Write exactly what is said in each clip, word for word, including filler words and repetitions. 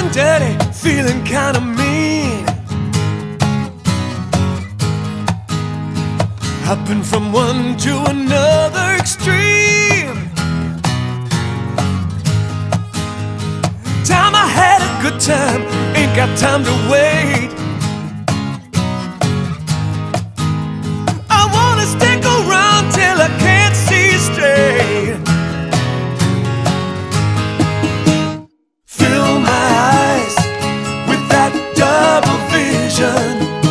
dirty, feeling kinda mean. Hopping from one to another extreme. Time I had a good time, ain't got time to wait. I wanna stick around till I can't see straight. Fill my eyes with that double vision.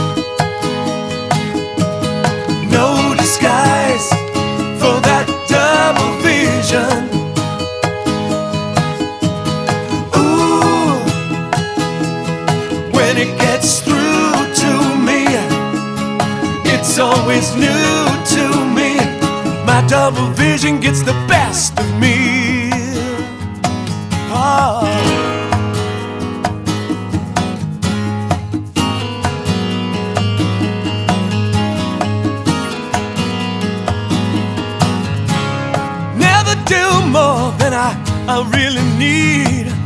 No disguise for that double vision. Ooh, when it gets through to me, it's always new to me. My double vision gets the best of me. Oh. Do more than I, I really need.